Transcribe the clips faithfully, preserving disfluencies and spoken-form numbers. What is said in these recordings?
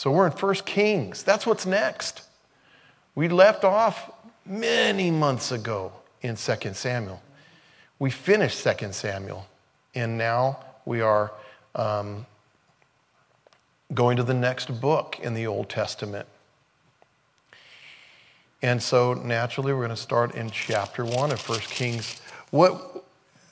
So we're in First Kings. That's what's next. We left off many months ago in Second Samuel. We finished Second Samuel, and now we are um, going to the next book in the Old Testament. And so naturally, we're going to start in chapter one of First Kings. What,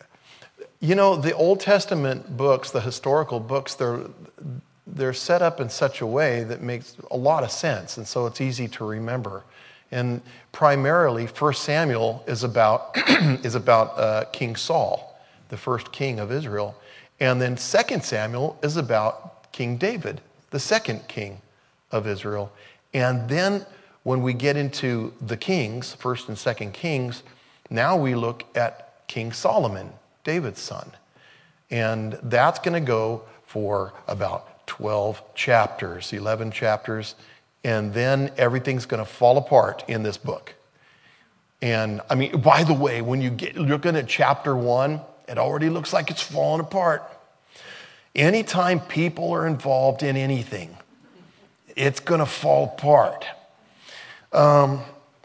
you know, the Old Testament books, the historical books, they're they're set up in such a way that makes a lot of sense, and so it's easy to remember. And primarily, First Samuel is about is about uh, King Saul, the first king of Israel, and then Second Samuel is about King David, the second king of Israel, and then when we get into the kings, First and Second Kings, now we look at King Solomon, David's son. And that's going to go for about twelve chapters, eleven chapters, and then everything's going to fall apart in this book. And I mean, by the way, when you get looking at chapter one, it already looks like it's falling apart. Anytime people are involved in anything, it's going to fall apart. Um,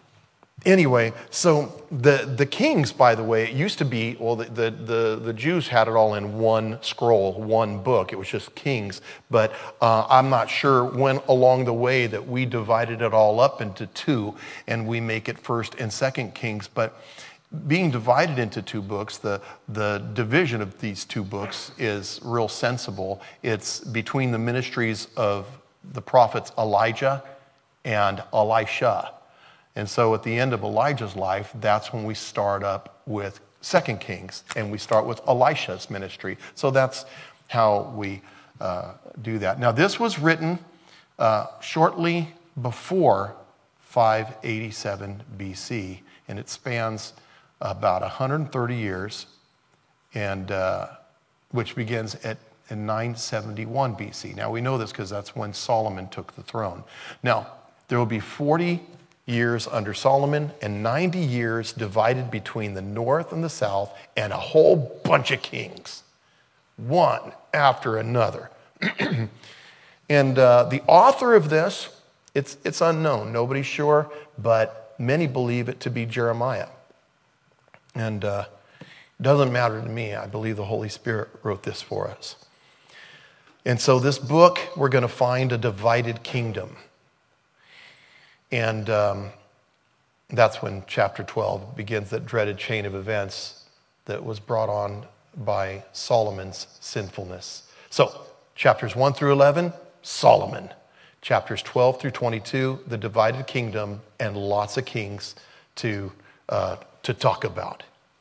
anyway, so the, the kings, by the way, it used to be, well, the, the, the, the Jews had it all in one scroll, one book. It was just kings. But uh, I'm not sure when along the way that we divided it all up into two and we make it First and Second Kings. But being divided into two books, the, the division of these two books is real sensible. It's between the ministries of the prophets Elijah and Elisha. And so at the end of Elijah's life, that's when we start up with Second Kings, and we start with Elisha's ministry. So that's how we uh, do that. Now, this was written uh, shortly before five eighty-seven B C, and it spans about one hundred thirty years, and uh, which begins at in nine seventy-one B C. Now, we know this because that's when Solomon took the throne. Now, there will be forty years under Solomon and ninety years divided between the north and the south and a whole bunch of kings, one after another. And uh, the author of this, it's, it's unknown. Nobody's sure, but many believe it to be Jeremiah. And uh, it doesn't matter to me. I believe the Holy Spirit wrote this for us. And so this book, we're going to find a divided kingdom. And um, that's when chapter twelve begins that dreaded chain of events that was brought on by Solomon's sinfulness. So chapters one through eleven, Solomon. Chapters twelve through twenty-two, the divided kingdom, and lots of kings to, uh, to talk about.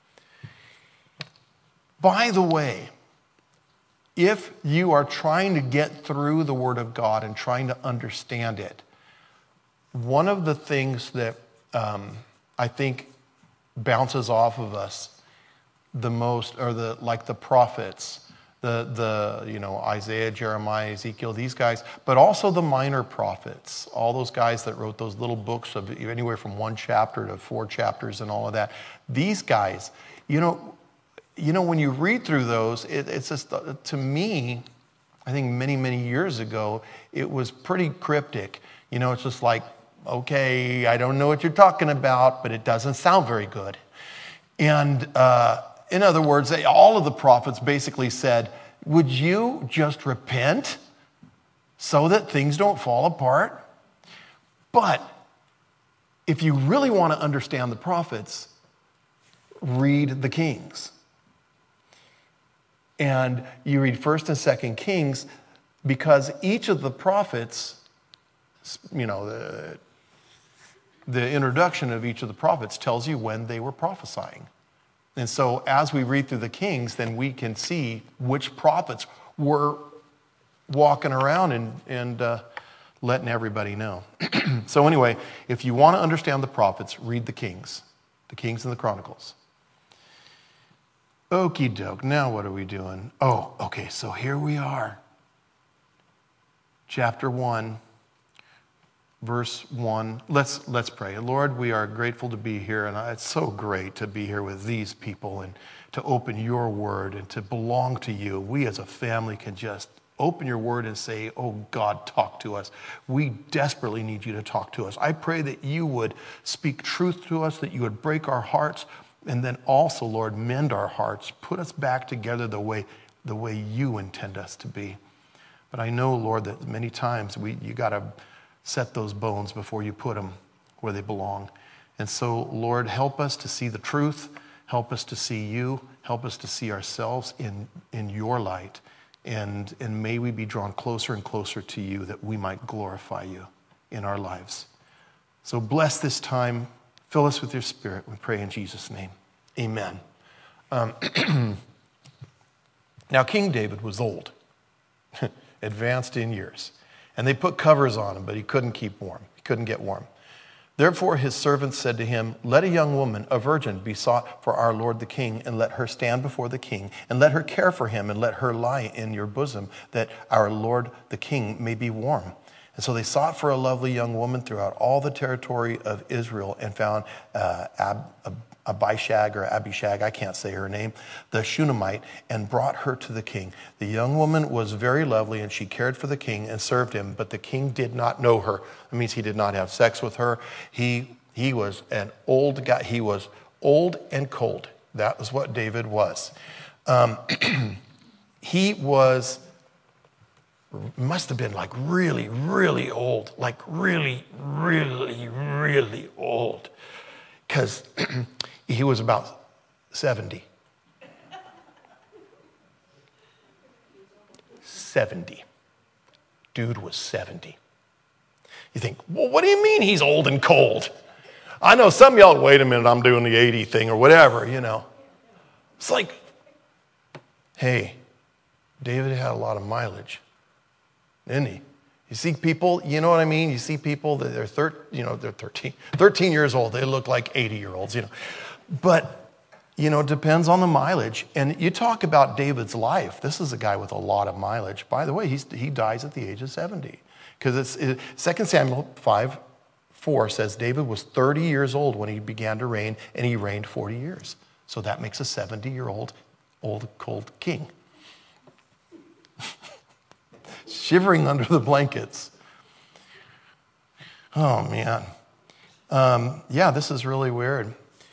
By the way, if you are trying to get through the Word of God and trying to understand it, one of the things that um, I think bounces off of us the most are the like the prophets, the the you know Isaiah, Jeremiah, Ezekiel, these guys, but also the minor prophets, all those guys that wrote those little books of anywhere from one chapter to four chapters and all of that. These guys, you know, you know when you read through those, it, it's just to me, I think many many years ago, it was pretty cryptic. You know, it's just like, okay, I don't know what you're talking about, but it doesn't sound very good. And uh, in other words, they, all of the prophets basically said, would you just repent so that things don't fall apart? But if you really want to understand the prophets, read the Kings. And you read First and Second Kings because each of the prophets, you know, the The introduction of each of the prophets tells you when they were prophesying. And so as we read through the Kings, then we can see which prophets were walking around and, and uh, letting everybody know. So anyway, if you want to understand the prophets, read the Kings, the Kings and the Chronicles. Okie doke, now what are we doing? Oh, okay, so here we are. Chapter one. Verse one, let's let's pray. Lord, we are grateful to be here, and it's so great to be here with these people and to open your word and to belong to you. We as a family can just Open your word and say, oh God, talk to us. We desperately need you to talk to us. I pray that you would speak truth to us, that you would break our hearts, and then also, Lord, mend our hearts. Put us back together the way, the way you intend us to be. But I know, Lord, that many times we you got to set those bones before you put them where they belong. And so, Lord, help us to see the truth. Help us to see you. Help us to see ourselves in, in your light. And, and may we be drawn closer and closer to you that we might glorify you in our lives. So bless this time. Fill us with your Spirit. We pray in Jesus' name. Amen. Um, now, King David was old, advanced in years. And they put covers on him, but he couldn't keep warm. He couldn't get warm. Therefore his servants said to him, let a young woman, a virgin, be sought for our lord the king, and let her stand before the king, and let her care for him, and let her lie in your bosom, that our lord the king may be warm. And so they sought for a lovely young woman throughout all the territory of Israel, and found uh, Ab, Ab, Abishag or Abishag, I can't say her name, the Shunammite, and brought her to the king. The young woman was very lovely, and she cared for the king and served him, but the king did not know her. That means he did not have sex with her. He, he was an old guy. He was old and cold. That was what David was. Um, he was, must have been like really, really old, like really, really, really old. Because he was about seventy. seventy. Dude was seventy. You think, well, what do you mean he's old and cold? I know some of y'all, wait a minute, I'm doing the eighty thing or whatever, you know. It's like, hey, David had a lot of mileage, didn't he? You see people, you know what I mean? You see people that they're thir- you know, they're thirteen, thirteen years old. They look like eighty-year-olds, you know. But, you know, it depends on the mileage. And you talk about David's life. This is a guy with a lot of mileage. By the way, he's, he dies at the age of seventy. Because it's it, Second Samuel five four says David was thirty years old when he began to reign, and he reigned forty years. So that makes a seventy-year-old old, cold king. Shivering under the blankets. Oh, man. Um, yeah, this is really weird.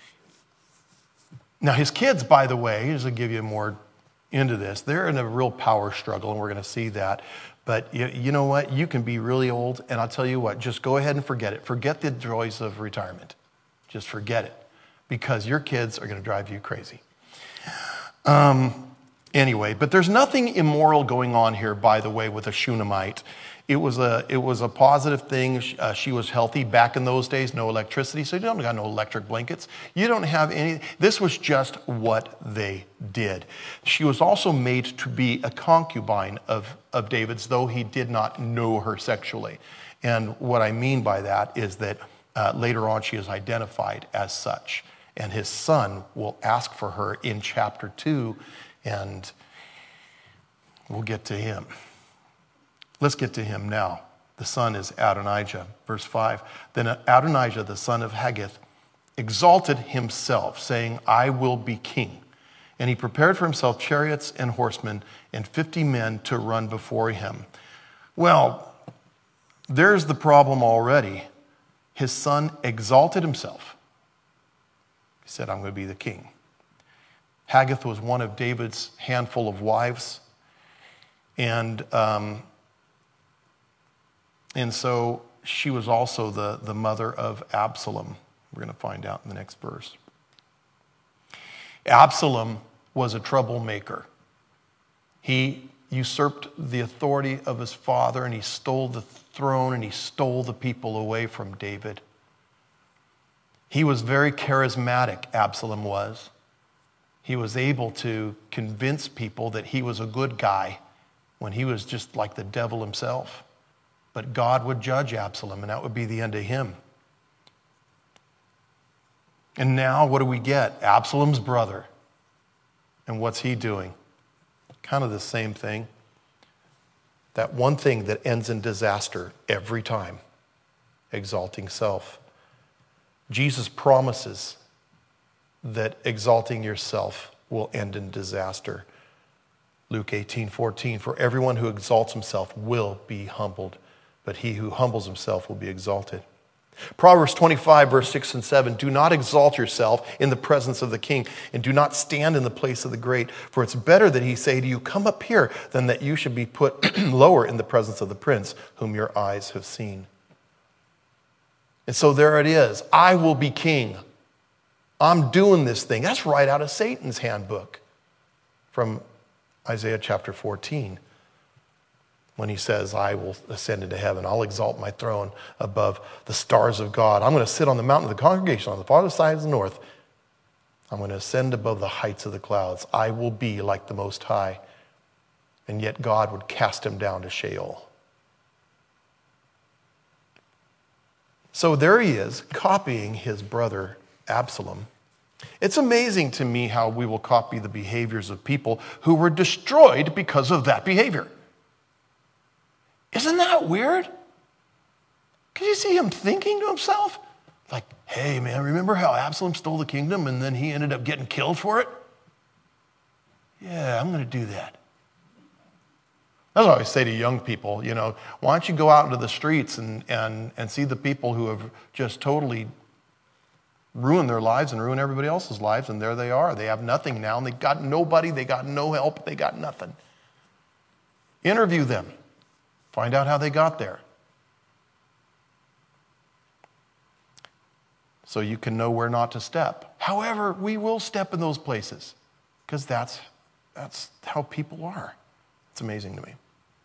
Now, his kids, by the way, just to give you more into this, they're in a real power struggle, and we're going to see that. But you, you know what? You can be really old, and I'll tell you what, just go ahead and forget it. Forget the joys of retirement. Just forget it, because your kids are going to drive you crazy. Um... Anyway, but there's nothing immoral going on here, by the way, with a Shunammite. It was a, it was a positive thing. Uh, she was healthy. Back in those days, no electricity, so you don't got no electric blankets. You don't have any. This was just what they did. She was also made to be a concubine of, of David's, though he did not know her sexually. And what I mean by that is that uh, later on she is identified as such. And his son will ask for her in chapter two, and we'll get to him. Let's get to him now. The son is Adonijah. Verse five. Then Adonijah, the son of Haggith, exalted himself, saying, I will be king. And he prepared for himself chariots and horsemen and fifty men to run before him. Well, there's the problem already. His son exalted himself. He said, I'm going to be the king. Haggith was one of David's handful of wives. And um, and so she was also the, the mother of Absalom. We're going to find out in the next verse. Absalom was a troublemaker. He usurped the authority of his father, and he stole the throne, and he stole the people away from David. He was very charismatic, Absalom was. He was able to convince people that he was a good guy when he was just like the devil himself. But God would judge Absalom, and that would be the end of him. And now what do we get? Absalom's brother. And what's he doing? Kind of the same thing. That one thing that ends in disaster every time. Exalting self. Jesus promises that exalting yourself will end in disaster. Luke eighteen fourteen, for everyone who exalts himself will be humbled, but he who humbles himself will be exalted. Proverbs twenty-five, verse six and seven, do not exalt yourself in the presence of the king, and do not stand in the place of the great, for it's better that he say to you, come up here, than that you should be put lower in the presence of the prince, whom your eyes have seen. And so there it is. I will be king. I'm doing this thing. That's right out of Satan's handbook from Isaiah chapter fourteen. When he says, I will ascend into heaven. I'll exalt my throne above the stars of God. I'm going to sit on the mountain of the congregation on the farthest side of the north. I'm going to ascend above the heights of the clouds. I will be like the Most High. And yet God would cast him down to Sheol. So there he is, copying his brother Absalom. It's amazing to me how we will copy the behaviors of people who were destroyed because of that behavior. Isn't that weird? Can you see him thinking to himself? Like, hey man, remember how Absalom stole the kingdom and then he ended up getting killed for it? Yeah, I'm going to do that. That's what I always say to young people, you know, why don't you go out into the streets and, and, and see the people who have just totally ruined their lives and ruined everybody else's lives, and there they are. They have nothing now, and they got nobody, they got no help, they got nothing. Interview them. Find out how they got there. So you can know where not to step. However, we will step in those places because that's, that's how people are. It's amazing to me.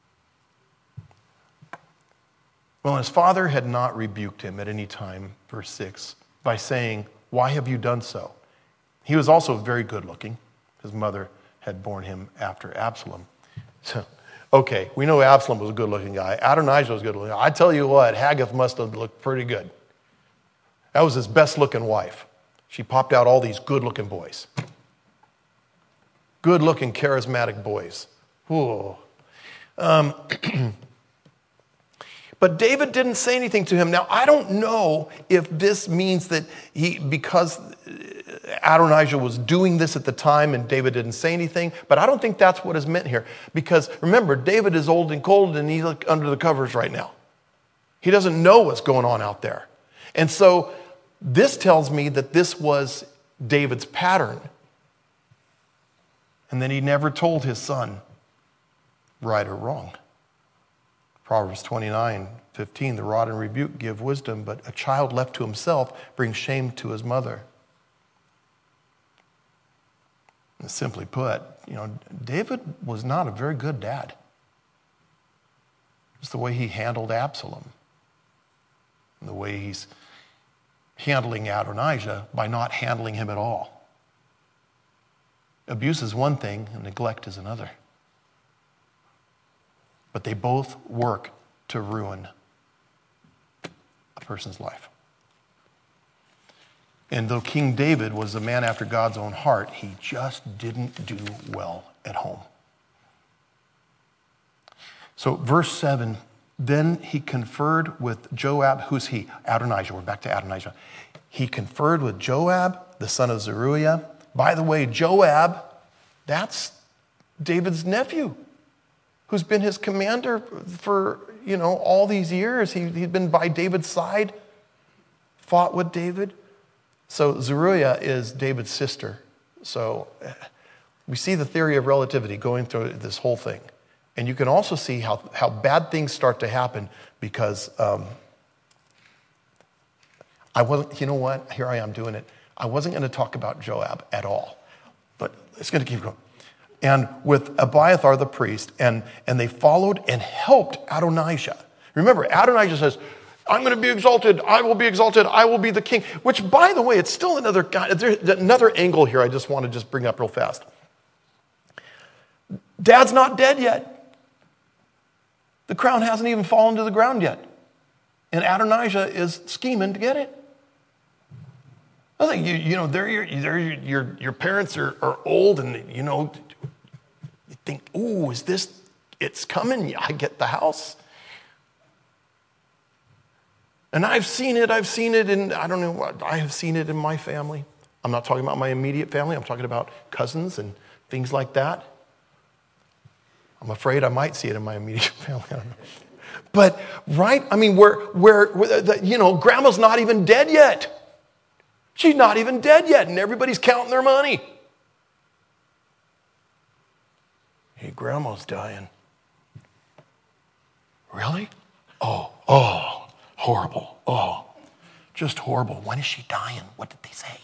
Well, his father had not rebuked him at any time, verse six, by saying, why have you done so? He was also very good looking. His mother had borne him after Absalom. So, okay, we know Absalom was a good-looking guy. Adonijah was a good-looking guy. I tell you what, Haggith must have looked pretty good. That was his best-looking wife. She popped out all these good-looking boys. Good-looking, charismatic boys. Ooh. Um, but David didn't say anything to him. Now, I don't know if this means that he, because Adonijah was doing this at the time and David didn't say anything, but I don't think that's what is meant here. Because remember, David is old and cold and he's under the covers right now. He doesn't know what's going on out there. And so this tells me that this was David's pattern. And then he never told his son right or wrong. Proverbs twenty-nine fifteen, the rod and rebuke give wisdom, but a child left to himself brings shame to his mother. And simply put, you know, David was not a very good dad. It's the way he handled Absalom. And the way he's handling Adonijah by not handling him at all. Abuse is one thing and neglect is another. But they both work to ruin a person's life. And though King David was a man after God's own heart, he just didn't do well at home. So verse seven, then he conferred with Joab. Who's he? Adonijah. We're back to Adonijah. He conferred with Joab, the son of Zeruiah. By the way, Joab, that's David's nephew, who's been his commander for, you know, all these years. He, he'd been by David's side, fought with David. So Zeruiah is David's sister. So we see the theory of relativity going through this whole thing. And you can also see how, how bad things start to happen because um, I wasn't, you know what? Here I am doing it. I wasn't going to talk about Joab at all, but it's going to keep going. And with Abiathar the priest, and, and they followed and helped Adonijah. Remember, Adonijah says, I'm going to be exalted, I will be exalted, I will be the king. Which, by the way, it's still another, there's another angle here I just want to just bring up real fast. Dad's not dead yet. The crown hasn't even fallen to the ground yet. And Adonijah is scheming to get it. I think, you, you know, they're your, they're your, your, your parents are, are old and, you know, you think, ooh, is this, it's coming, I get the house. And I've seen it, I've seen it in, I don't know what, I have seen it in my family. I'm not talking about my immediate family, I'm talking about cousins and things like that. I'm afraid I might see it in my immediate family. I don't know. But, right? I mean, where, where, where the, you know, grandma's not even dead yet. She's not even dead yet, and everybody's counting their money. Hey, grandma's dying. Really? Oh, oh, horrible. Oh, just horrible. When is she dying? What did they say?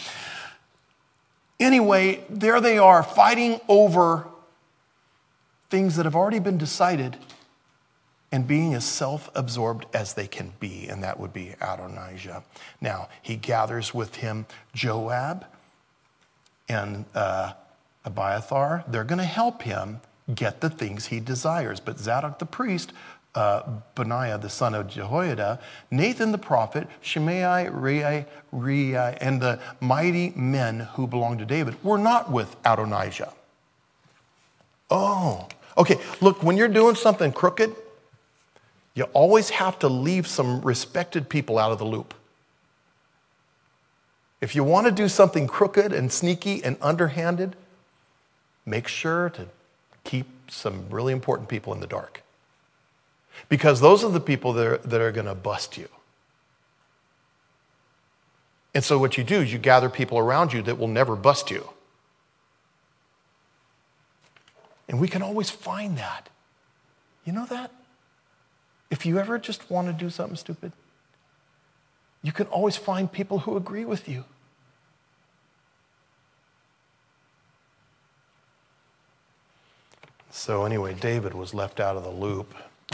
Anyway, there they are fighting over things that have already been decided and being as self-absorbed as they can be, and that would be Adonijah. Now, he gathers with him Joab and uh, Abiathar. They're going to help him get the things he desires. But Zadok the priest, uh, Benaiah the son of Jehoiada, Nathan the prophet, Shimei, Rei, Rei, and the mighty men who belonged to David were not with Adonijah. Oh, okay. Look, when you're doing something crooked, you always have to leave some respected people out of the loop. If you want to do something crooked and sneaky and underhanded, make sure to keep some really important people in the dark. Because those are the people that are, that are going to bust you. And so what you do is you gather people around you that will never bust you. And we can always find that. You know that? If you ever just want to do something stupid, you can always find people who agree with you. So anyway, David was left out of the loop.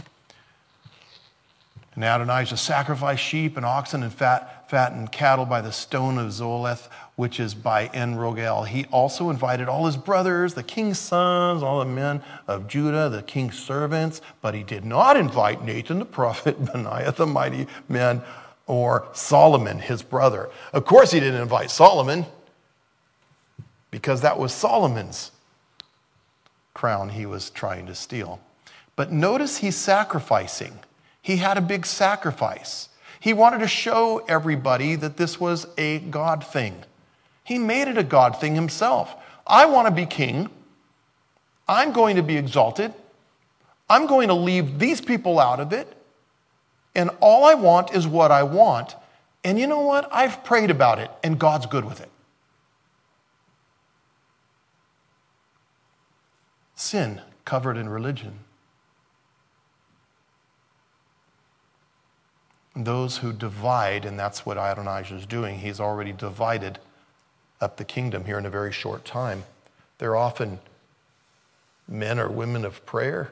And Adonijah sacrificed sheep and oxen and fat, fattened cattle by the stone of Zoleth, which is by En Rogel. He also invited all his brothers, the king's sons, all the men of Judah, the king's servants, but he did not invite Nathan the prophet, Benaiah the mighty man, or Solomon, his brother. Of course he didn't invite Solomon, because that was Solomon's crown he was trying to steal. But notice he's sacrificing. He had a big sacrifice. He wanted to show everybody that this was a God thing. He made it a God thing himself. I want to be king. I'm going to be exalted. I'm going to leave these people out of it. And all I want is what I want. And you know what? I've prayed about it, and God's good with it. Sin covered in religion. Those who divide, and that's what Adonijah is doing, he's already divided up the kingdom here in a very short time. They're often men or women of prayer.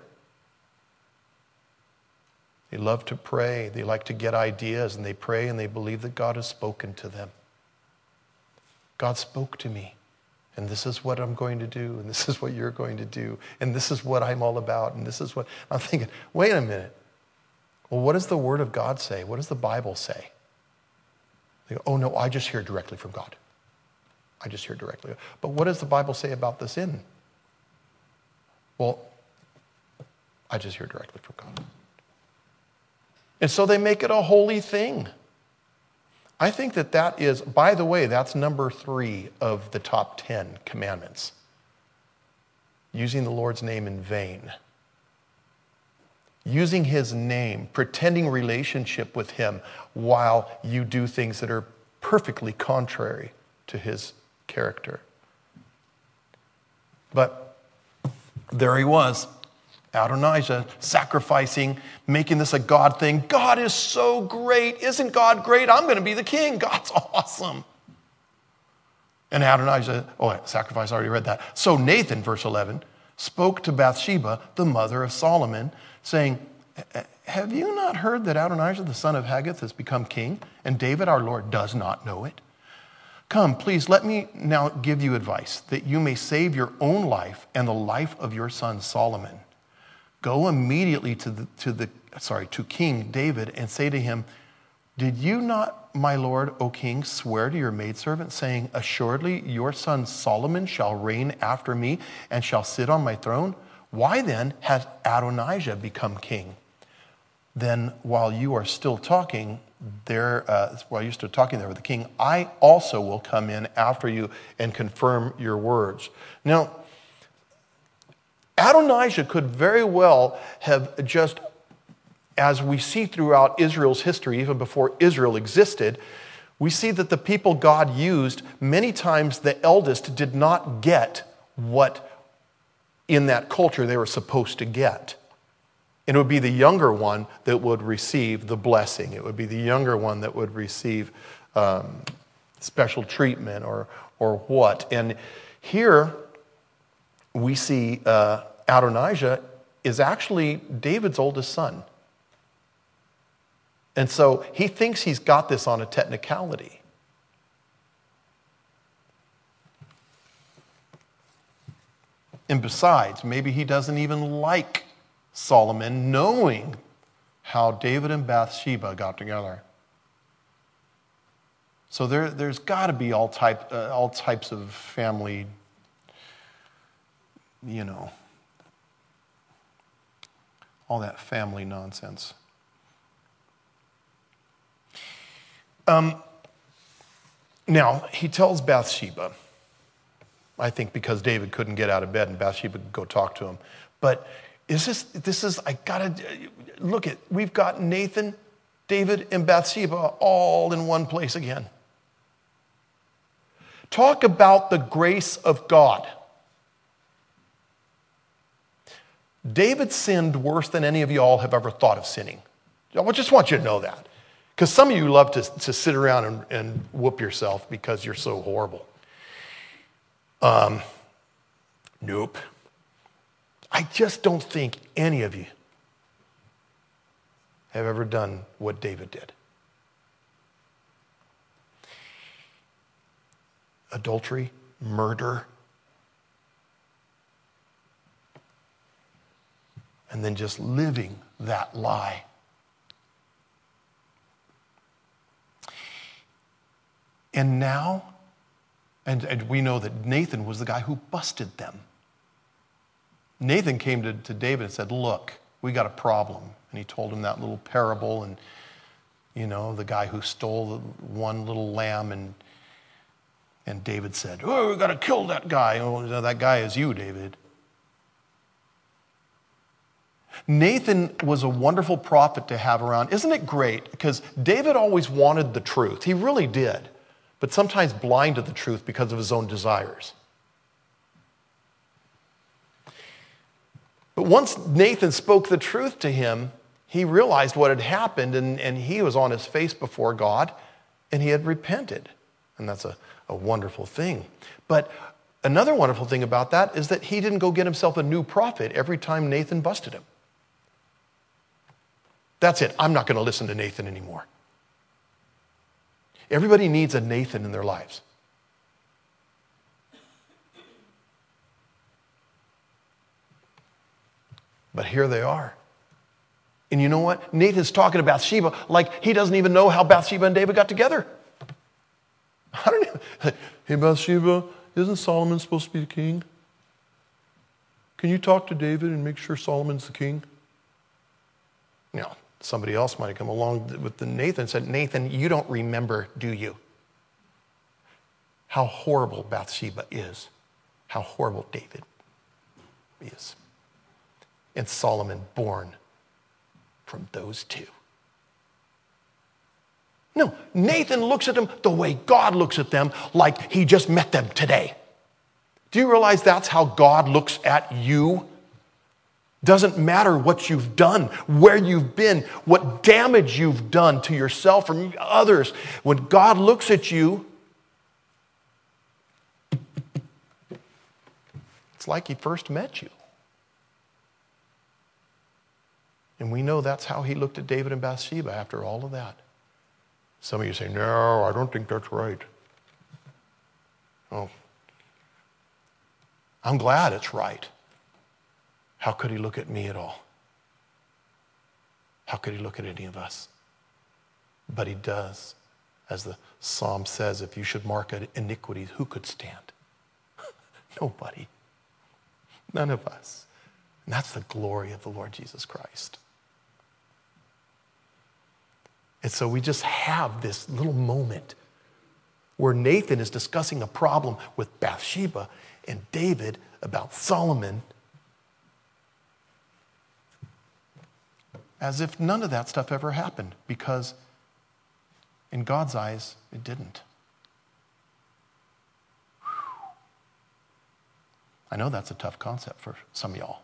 They love to pray. They like to get ideas, and they pray and they believe that God has spoken to them. God spoke to me, and this is what I'm going to do, and this is what you're going to do, and this is what I'm all about, and this is what... I'm thinking, wait a minute. Well, what does the Word of God say? What does the Bible say? They go, oh, no, I just hear directly from God. I just hear directly. But what does the Bible say about the sin? Well, I just hear directly from God. And so they make it a holy thing. I think that that is, by the way, that's number three of the top ten commandments. Using the Lord's name in vain. Using his name, pretending relationship with him while you do things that are perfectly contrary to his character. But there he was, Adonijah, sacrificing, making this a God thing. God is so great. Isn't God great? I'm going to be the king. God's awesome. And Adonijah, oh, sacrifice, I already read that. So Nathan, verse eleven, spoke to Bathsheba, the mother of Solomon, saying, have you not heard that Adonijah, the son of Haggith, has become king, and David, our Lord, does not know it? Come, please, let me now give you advice, that you may save your own life and the life of your son Solomon. Go immediately to the, to the sorry, to King David and say to him, did you not, my lord, O king, swear to your maidservant, saying, assuredly your son Solomon shall reign after me and shall sit on my throne? Why then has Adonijah become king? Then while you are still talking there, uh, while you're still talking there with the king, I also will come in after you and confirm your words. Now, Adonijah could very well have just, as we see throughout Israel's history, even before Israel existed, we see that the people God used, many times the eldest did not get what in that culture they were supposed to get. And it would be the younger one that would receive the blessing. It would be the younger one that would receive um, special treatment or, or what. And here we see uh, Adonijah is actually David's oldest son. And so he thinks he's got this on a technicality. And besides, maybe he doesn't even like Solomon knowing how David and Bathsheba got together. So there, there's got to be all, type, uh, all types of family, you know, all that family nonsense. Um, now, he tells Bathsheba, I think because David couldn't get out of bed and Bathsheba could go talk to him. But is this, this is, I gotta, look at, we've got Nathan, David, and Bathsheba all in one place again. Talk about the grace of God. David sinned worse than any of you all have ever thought of sinning. I just want you to know that. Because some of you love to, to sit around and, and whoop yourself because you're so horrible. Um, nope. I just don't think any of you have ever done what David did. Adultery, murder, and then just living that lie. And now, and, and we know that Nathan was the guy who busted them. Nathan came to, to David and said, look, we got a problem. And he told him that little parable and, you know, the guy who stole the one little lamb. And, and David said, oh, we got to kill that guy. Oh, that guy is you, David. Nathan was a wonderful prophet to have around. Isn't it great? Because David always wanted the truth. He really did. But sometimes blind to the truth because of his own desires. But once Nathan spoke the truth to him, he realized what had happened, and, and he was on his face before God, and he had repented. And that's a, a wonderful thing. But another wonderful thing about that is that he didn't go get himself a new prophet every time Nathan busted him. That's it. I'm not going to listen to Nathan anymore. Everybody needs a Nathan in their lives. But here they are. And you know what? Nathan's talking to Bathsheba like he doesn't even know how Bathsheba and David got together. I don't know. Hey, Bathsheba, isn't Solomon supposed to be the king? Can you talk to David and make sure Solomon's the king? No. Somebody else might have come along with the Nathan and said, Nathan, you don't remember, do you? How horrible Bathsheba is. How horrible David is. And Solomon born from those two. No, Nathan looks at them the way God looks at them, like he just met them today. Do you realize that's how God looks at you? Doesn't matter what you've done, where you've been, what damage you've done to yourself or others. When God looks at you, it's like he first met you. And we know that's how he looked at David and Bathsheba after all of that. Some of you say, no, I don't think that's right. Oh, I'm glad it's right. How could he look at me at all? How could he look at any of us? But he does. As the psalm says, if you should mark iniquities, who could stand? Nobody. None of us. And that's the glory of the Lord Jesus Christ. And so we just have this little moment where Nathan is discussing a problem with Bathsheba and David about Solomon. as if none of that stuff ever happened, because in God's eyes, it didn't. Whew. I know that's a tough concept for some of y'all.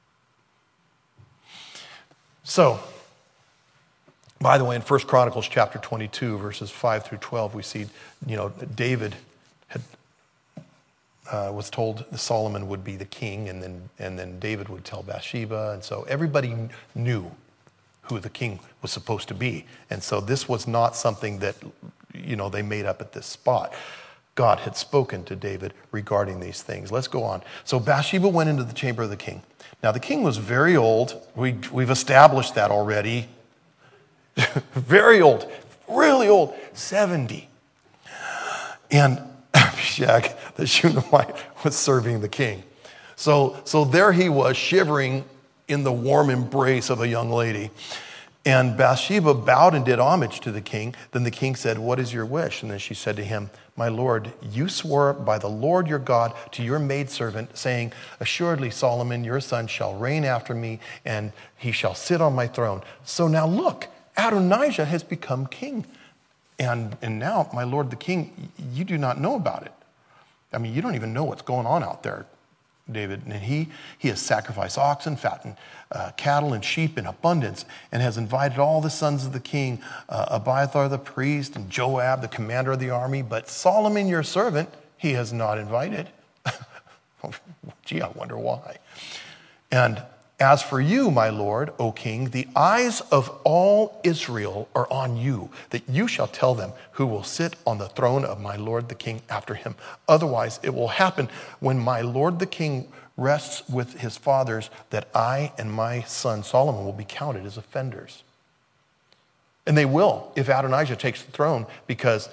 So, by the way, in First Chronicles chapter twenty-two, verses five through twelve, we see, you know, David had uh, was told Solomon would be the king, and then and then David would tell Bathsheba, and so everybody knew who the king was supposed to be, and so this was not something that, you know, they made up at this spot. God had spoken to David regarding these things. Let's go on. So Bathsheba went into the chamber of the king. Now the king was very old. We we've established that already. Very old, really old, seventy. And Abishag, the Shunammite, was serving the king. So, so there he was, shivering in the warm embrace of a young lady. And Bathsheba bowed and did homage to the king. Then the king said, "What is your wish?" And then she said to him, "My lord, you swore by the Lord your God to your maidservant, saying, 'Assuredly Solomon your son shall reign after me, and he shall sit on my throne.' So now look, Adonijah has become king. And, and now, my lord the king, you do not know about it. I mean, you don't even know what's going on out there, David. And he, he has sacrificed oxen, fattened uh, cattle and sheep in abundance, and has invited all the sons of the king, uh, Abiathar the priest, and Joab, the commander of the army. But Solomon, your servant, he has not invited." Gee, I wonder why. And "As for you, my lord, O king, the eyes of all Israel are on you, that you shall tell them who will sit on the throne of my lord the king after him. Otherwise, it will happen when my lord the king rests with his fathers, that I and my son Solomon will be counted as offenders." And they will, if Adonijah takes the throne, because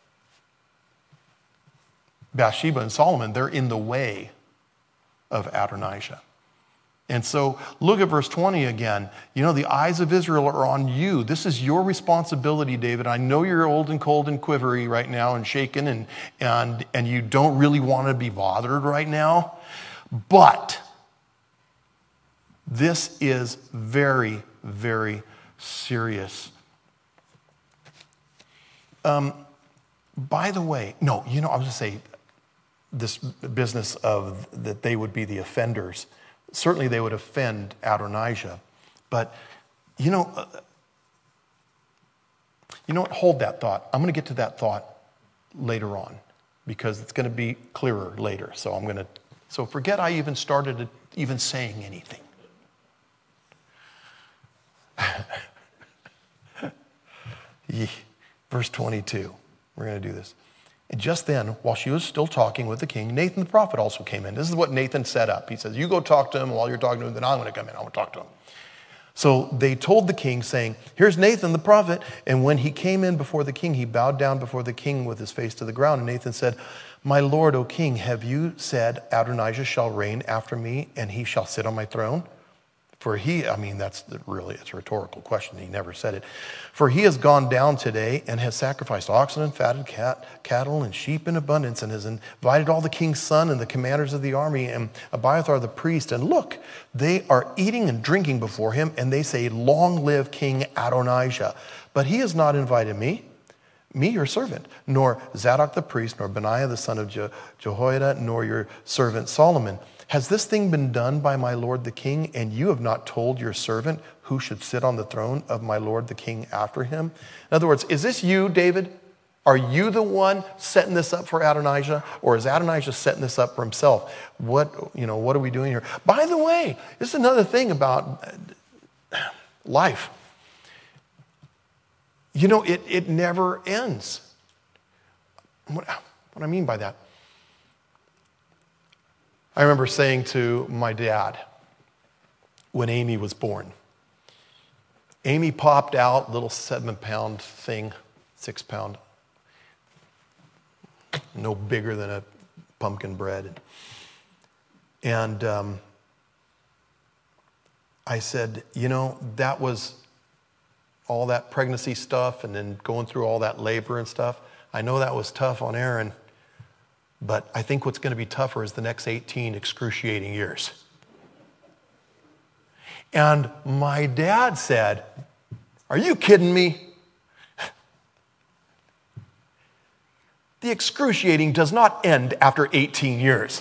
Bathsheba and Solomon, they're in the way of Adonijah. And so look at verse twenty again. You know, the eyes of Israel are on you. This is your responsibility, David. I know you're old and cold and quivery right now and shaken, and, and, and you don't really want to be bothered right now. But this is very, very serious. Um, by the way, no, you know, I was going to say this business of that they would be the offenders. Certainly they would offend Adonijah. But, you know, uh, you know what? Hold that thought. I'm going to get to that thought later on, because it's going to be clearer later. So I'm going to, so forget I even started even saying anything. Verse twenty-two. We're going to do this. And just then, while she was still talking with the king, Nathan the prophet also came in. This is what Nathan set up. He says, "You go talk to him. While you're talking to him, then I'm going to come in. I'm going to talk to him." So they told the king, saying, "Here's Nathan the prophet." And when he came in before the king, he bowed down before the king with his face to the ground. And Nathan said, "My lord, O king, have you said, 'Adonijah shall reign after me, and he shall sit on my throne'?" For he, I mean, that's really, it's a rhetorical question. He never said it. "For he has gone down today and has sacrificed oxen and fatted cat, cattle and sheep in abundance, and has invited all the king's son and the commanders of the army and Abiathar the priest. And look, they are eating and drinking before him, and they say, 'Long live King Adonijah.' But he has not invited me, me your servant, nor Zadok the priest, nor Benaiah the son of Je- Jehoiada, nor your servant Solomon. Has this thing been done by my lord the king, and you have not told your servant who should sit on the throne of my lord the king after him?" In other words, is this you, David? Are you the one setting this up for Adonijah, or is Adonijah setting this up for himself? What, you know, what are we doing here? By the way, this is another thing about life. You know, it, it never ends. What, what I mean by that? I remember saying to my dad when Amy was born, Amy popped out, little seven pound thing, six pound, no bigger than a pumpkin bread. And um, I said, you know, that was all that pregnancy stuff and then going through all that labor and stuff. I know that was tough on Aaron. But I think what's going to be tougher is the next eighteen excruciating years. And my dad said, "Are you kidding me? The excruciating does not end after eighteen years.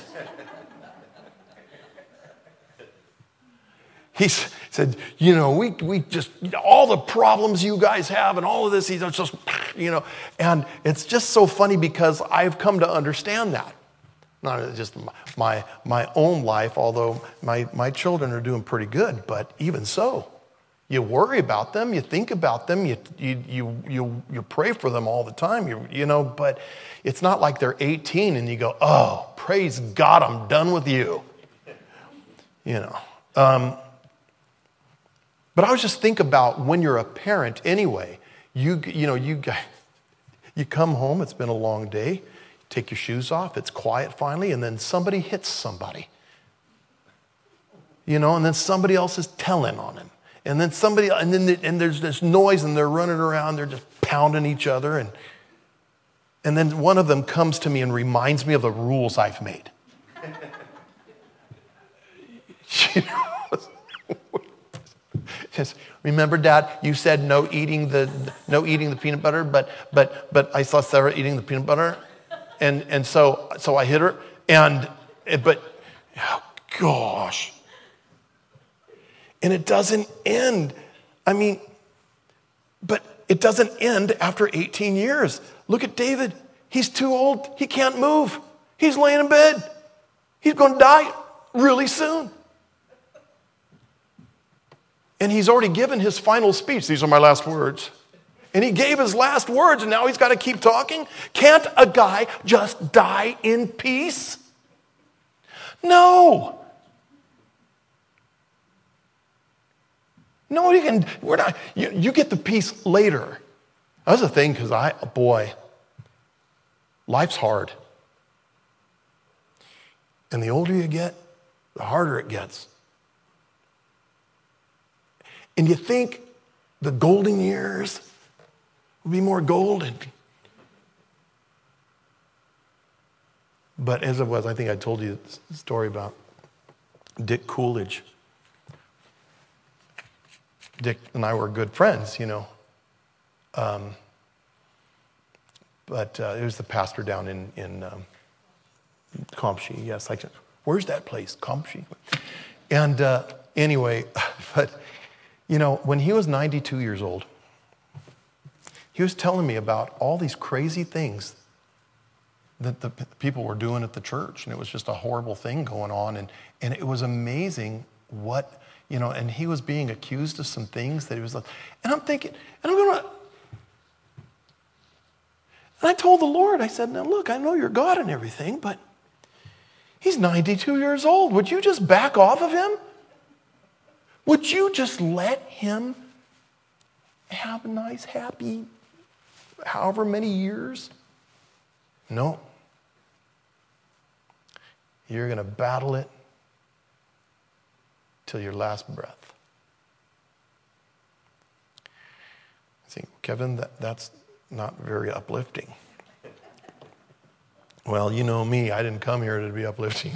He said, you know, we, we just, all the problems you guys have and all of this, he's just, you know, and it's just so funny because I've come to understand that. Not just my, my own life, although my, my children are doing pretty good, but even so, you worry about them, you think about them, you, you, you, you, you pray for them all the time, you, you know, but it's not like they're eighteen and you go, oh, praise God, I'm done with you. You know. Um, But I was just think about when you're a parent anyway, you you know, you you come home, it's been a long day, take your shoes off, it's quiet finally, and then somebody hits somebody. You know, and then somebody else is telling on him. And then somebody, and then the, and there's this noise and they're running around, they're just pounding each other. And, and then one of them comes to me and reminds me of the rules I've made. You know? Just, remember, Dad, you said no eating the no eating the peanut butter, but but but I saw Sarah eating the peanut butter, and and so so I hit her, and but oh gosh, and it doesn't end. I mean, but it doesn't end after eighteen years. Look at David; he's too old; he can't move. He's laying in bed. He's going to die really soon. And he's already given his final speech. These are my last words. And he gave his last words, and now he's got to keep talking? Can't a guy just die in peace? No. No, you can, we're not, you, you get the peace later. That's the thing, because I, boy, life's hard. And the older you get, the harder it gets. And you think the golden years will be more golden. But as it was, I think I told you the story about Dick Coolidge. Dick and I were good friends, you know. Um, but uh, it was the pastor down in, in um, Compshe. Yes, I said, where's that place? Compshe. And uh, anyway, but... You know, when he was ninety-two years old, he was telling me about all these crazy things that the people were doing at the church. And it was just a horrible thing going on. And, and it was amazing what, you know, and he was being accused of some things that he was like, and I'm thinking, and I'm going to, and I told the Lord, I said, now look, I know you're God and everything, but he's ninety-two years old. Would you just back off of him? Would you just let him have a nice, happy, however many years? No. You're going to battle it till your last breath. I think, Kevin, that, that's not very uplifting. Well, you know me, I didn't come here to be uplifting.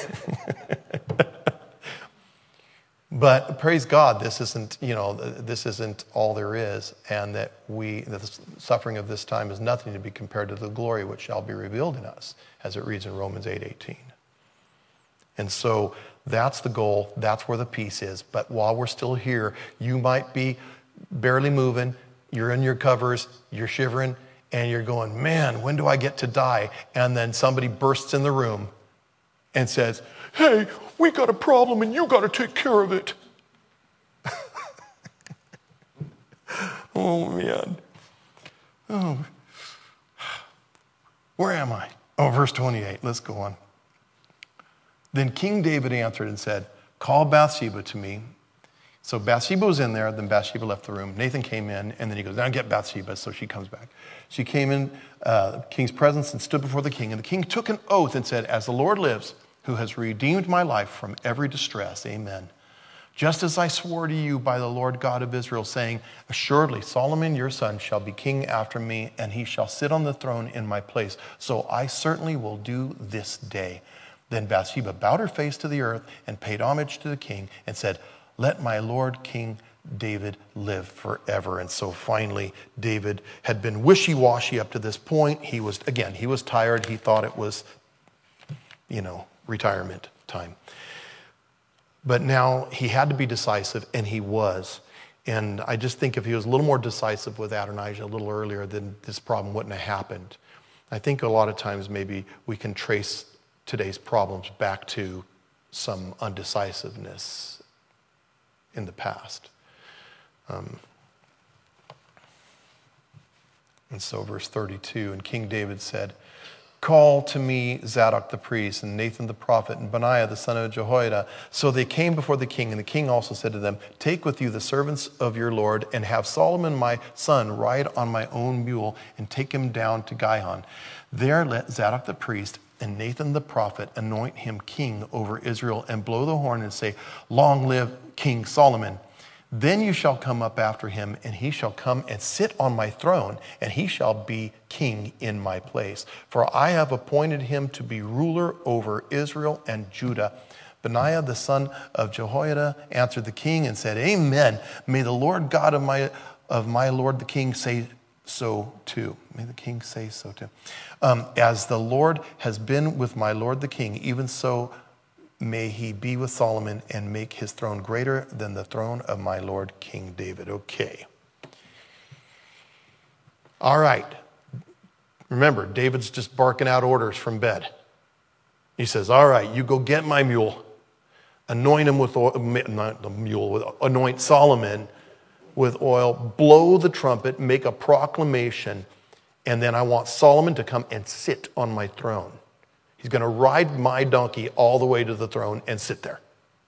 But praise God, this isn't, you know, this isn't all there is, and that we, the suffering of this time is nothing to be compared to the glory which shall be revealed in us, as it reads in Romans eight eighteen. And so that's the goal, that's where the peace is. But while we're still here, you might be barely moving, you're in your covers, you're shivering, and you're going, man, when do I get to die? And then somebody bursts in the room and says, hey, we got a problem and you got to take care of it. Oh, man. Oh. Where am I? Oh, verse twenty-eight. Let's go on. Then King David answered and said, call Bathsheba to me. So Bathsheba was in there. Then Bathsheba left the room. Nathan came in, and then he goes, now get Bathsheba. So she comes back. She came in uh, the king's presence and stood before the king. And the king took an oath and said, as the Lord lives, who has redeemed my life from every distress, amen. Just as I swore to you by the Lord God of Israel, saying, assuredly Solomon your son shall be king after me, and he shall sit on the throne in my place. So I certainly will do this day. Then Bathsheba bowed her face to the earth and paid homage to the king and said, let my Lord King David live forever. And so finally, David had been wishy-washy up to this point. He was, again, he was tired. He thought it was, you know, retirement time. But now he had to be decisive, and he was. And I just think if he was a little more decisive with Adonijah a little earlier, then this problem wouldn't have happened. I think a lot of times maybe we can trace today's problems back to some undecisiveness in the past. Um, and so verse thirty-two, and King David said, call to me Zadok the priest and Nathan the prophet and Benaiah the son of Jehoiada. So they came before the king, and the king also said to them, take with you the servants of your Lord, and have Solomon my son ride on my own mule, and take him down to Gihon. There let Zadok the priest and Nathan the prophet anoint him king over Israel, and blow the horn and say, long live King Solomon. Then you shall come up after him, and he shall come and sit on my throne, and he shall be king in my place. For I have appointed him to be ruler over Israel and Judah. Benaiah the son of Jehoiada answered the king and said, amen. May the Lord God of my, of my Lord the king say so too. May the king say so too. Um, as the Lord has been with my Lord the king, even so may he be with Solomon, and make his throne greater than the throne of my Lord King David. Okay. All right. Remember, David's just barking out orders from bed. He says, all right, you go get my mule, anoint him with oil, not the mule, with, anoint Solomon with oil, blow the trumpet, make a proclamation, and then I want Solomon to come and sit on my throne. He's going to ride my donkey all the way to the throne and sit there.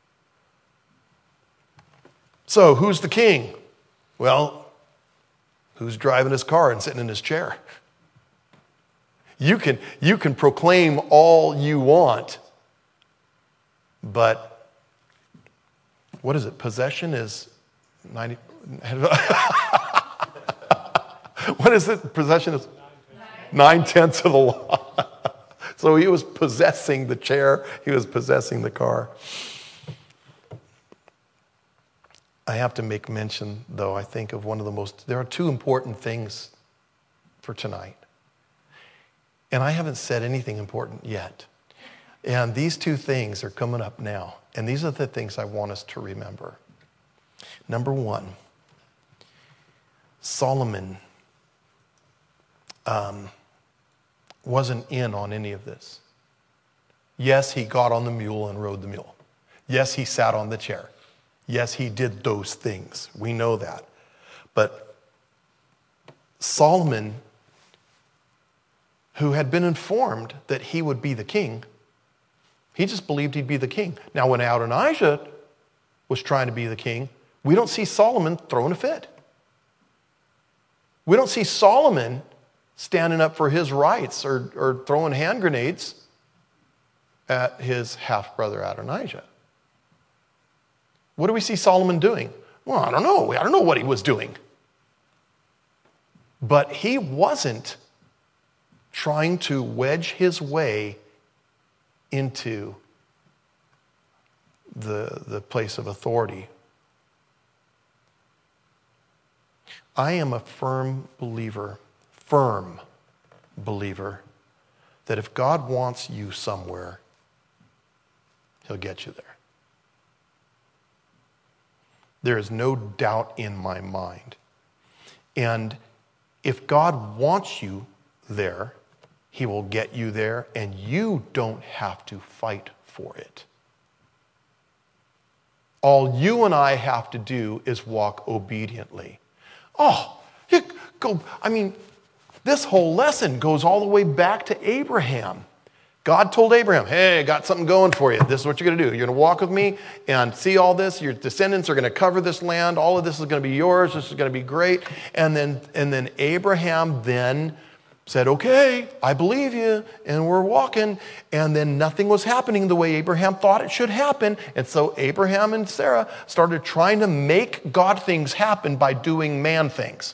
So, who's the king? Well, who's driving his car and sitting in his chair? You can, you can proclaim all you want, but what is it? Possession is ninety. What is it? Possession is nine tenths of the law. So he was possessing the chair. He was possessing the car. I have to make mention, though, I think of one of the most, there are two important things for tonight. And I haven't said anything important yet. And these two things are coming up now. And these are the things I want us to remember. Number one, Solomon um, wasn't in on any of this. Yes, he got on the mule and rode the mule. Yes, he sat on the chair. Yes, he did those things. We know that. But Solomon, who had been informed that he would be the king, he just believed he'd be the king. Now, when Adonijah was trying to be the king, we don't see Solomon throwing a fit. We don't see Solomon standing up for his rights or, or throwing hand grenades at his half-brother Adonijah. What do we see Solomon doing? Well, I don't know. I don't know what he was doing. But he wasn't trying to wedge his way into the, the place of authority. I am a firm believer, firm believer, that if God wants you somewhere, he'll get you there. There is no doubt in my mind. And if God wants you there, he will get you there, and you don't have to fight for it. All you and I have to do is walk obediently. Oh, you go, I mean, this whole lesson goes all the way back to Abraham. God told Abraham, hey, I got something going for you. This is what you're going to do. You're going to walk with me and see all this. Your descendants are going to cover this land. All of this is going to be yours. This is going to be great. And then, and then Abraham then said, okay, I believe you, and we're walking. And then nothing was happening the way Abraham thought it should happen. And so Abraham and Sarah started trying to make God things happen by doing man things.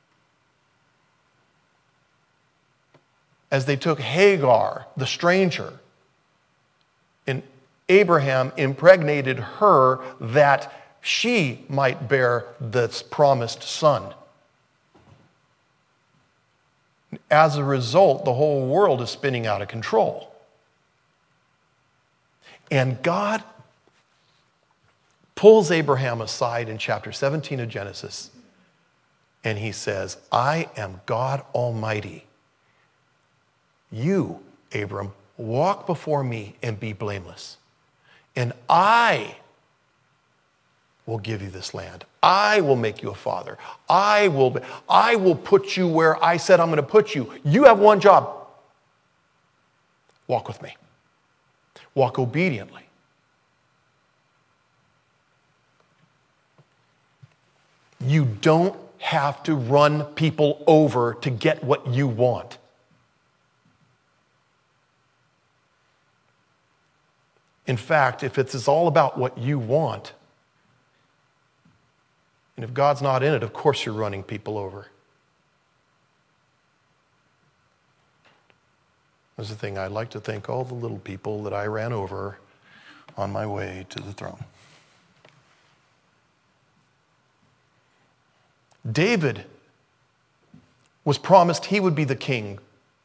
As they took Hagar, the stranger, and Abraham impregnated her that she might bear this promised son. As a result, the whole world is spinning out of control. And God pulls Abraham aside in chapter seventeen of Genesis, and he says, I am God Almighty. You, Abram, walk before me and be blameless. And I will give you this land. I will make you a father. I will, be, I will put you where I said I'm going to put you. You have one job. Walk with me. Walk obediently. You don't have to run people over to get what you want. In fact, if it's all about what you want, and if God's not in it, of course you're running people over. That's the thing. I'd like to thank all the little people that I ran over on my way to the throne. David was promised he would be the king.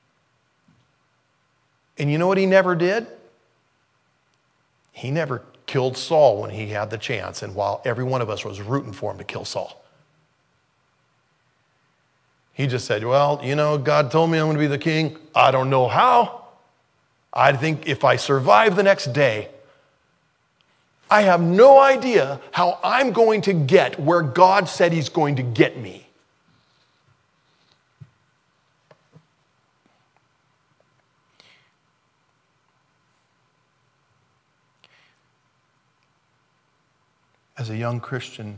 And you know what he never did? He never killed Saul when he had the chance, and while every one of us was rooting for him to kill Saul. He just said, well, you know, God told me I'm going to be the king. I don't know how. I think if I survive the next day, I have no idea how I'm going to get where God said he's going to get me. As a young Christian,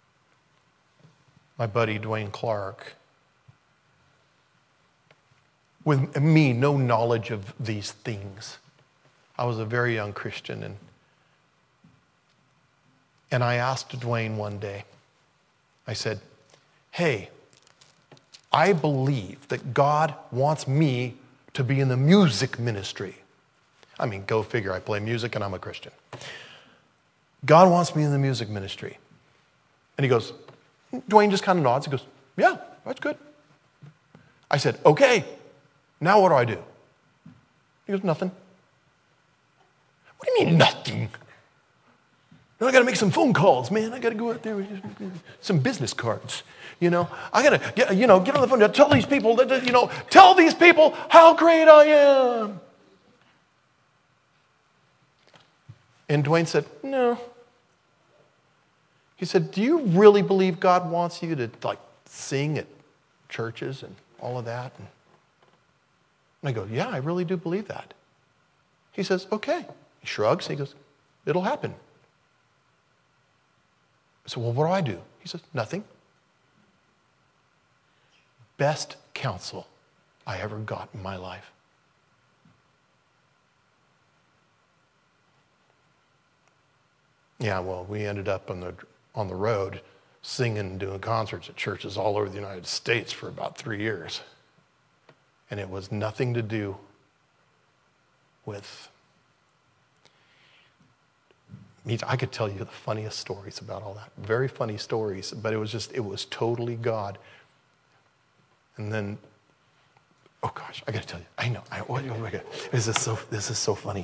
my buddy Dwayne Clark, with me, no knowledge of these things. I was a very young Christian, and, and I asked Dwayne one day, I said, hey, I believe that God wants me to be in the music ministry. I mean, go figure, I play music and I'm a Christian. God wants me in the music ministry. And he goes, Dwayne just kind of nods. He goes, yeah, that's good. I said, okay, now what do I do? He goes, nothing. What do you mean nothing? No, I got to make some phone calls, man. I got to go out there with some business cards. You know, I got to get, you know, get on the phone. Tell these people that, you know, tell these people how great I am. And Dwayne said, no. He said, do you really believe God wants you to, like, sing at churches and all of that? And I go, yeah, I really do believe that. He says, okay. He shrugs. He goes, it'll happen. I said, well, what do I do? He says, nothing. Best counsel I ever got in my life. Yeah, well, we ended up on the on the road singing and doing concerts at churches all over the United States for about three years. And it was nothing to do with me. I could tell you the funniest stories about all that. Very funny stories, but it was just, it was totally God. And then, oh gosh, I got to tell you, I know, I, oh my God, this is so, this is so funny.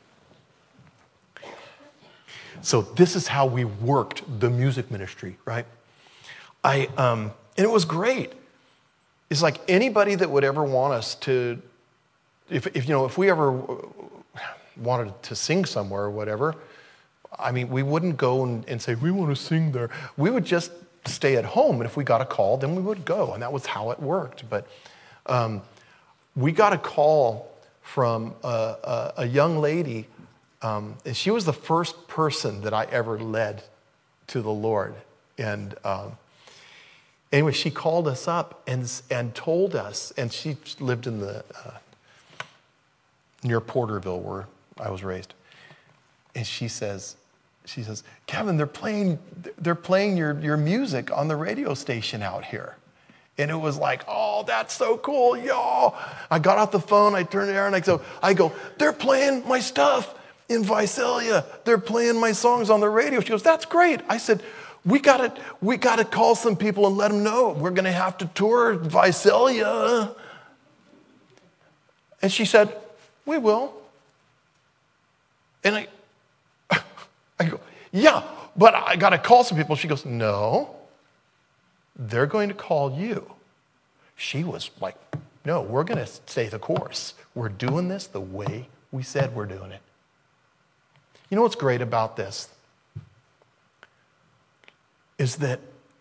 So this is how we worked the music ministry, right? I um, and it was great. It's like anybody that would ever want us to, if, if you know, if we ever wanted to sing somewhere or whatever, I mean, we wouldn't go and, and say, we want to sing there. We would just stay at home, and if we got a call, then we would go, and that was how it worked. But um, we got a call from a, a, a young lady. Um, and she was the first person that I ever led to the Lord. And um, anyway, she called us up and, and told us, and she lived in the, uh, near Porterville where I was raised. And she says, she says, Kevin, they're playing, they're playing your, your music on the radio station out here. And it was like, oh, that's so cool, y'all. I got off the phone, I turned it on, and I go, I go, they're playing my stuff. in Visalia, they're playing my songs on the radio. She goes, that's great. I said, we gotta, we gotta call some people and let them know we're gonna have to tour Visalia. And she said, we will. And I, I go, yeah, but I gotta call some people. She goes, no, they're going to call you. She was like, no, we're gonna stay the course. We're doing this the way we said we're doing it. You know what's great about this? Is that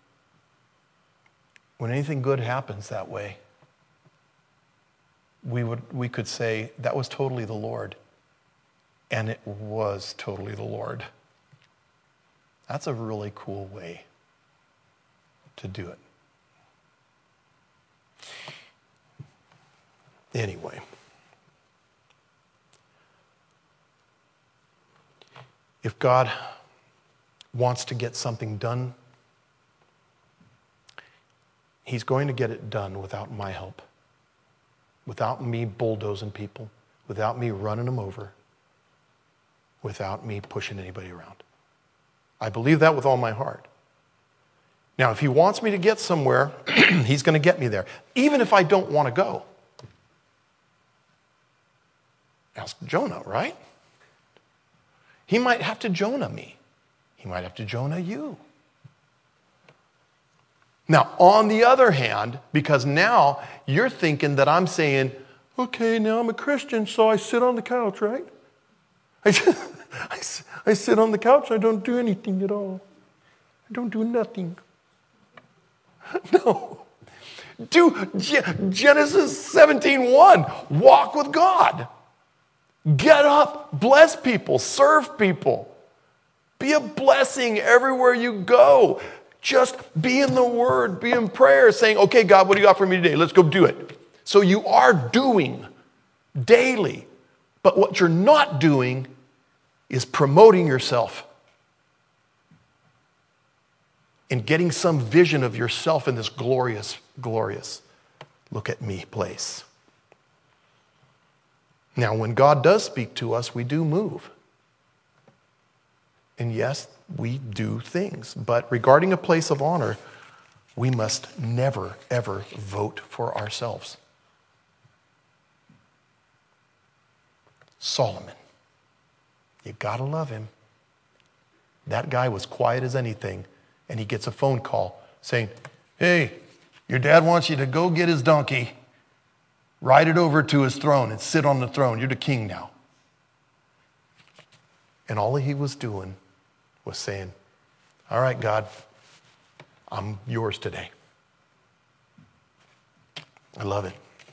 when anything good happens that way, we would we could say that was totally the Lord. And it was totally the Lord. That's a really cool way to do it. Anyway. If God wants to get something done, he's going to get it done without my help, without me bulldozing people, without me running them over, without me pushing anybody around. I believe that with all my heart. Now, if he wants me to get somewhere, he's going to get me there, even if I don't want to go. Ask Jonah, right? He might have to Jonah me. He might have to Jonah you. Now, on the other hand, because now you're thinking that I'm saying, okay, now I'm a Christian, so I sit on the couch, right? I, I, I sit on the couch, I don't do anything at all. I don't do nothing. No. Do Genesis seventeen one. Walk with God. Get up, bless people, serve people. Be a blessing everywhere you go. Just be in the Word, be in prayer, saying, okay, God, what do you got for me today? Let's go do it. So you are doing daily. But what you're not doing is promoting yourself and getting some vision of yourself in this glorious, glorious, look at me place. Now, when God does speak to us, we do move. And yes, we do things. But regarding a place of honor, we must never, ever vote for ourselves. Solomon. You gotta love him. That guy was quiet as anything, and he gets a phone call saying, hey, your dad wants you to go get his donkey, ride it over to his throne and sit on the throne. You're the king now. And all he was doing was saying, all right, God, I'm yours today. I love it.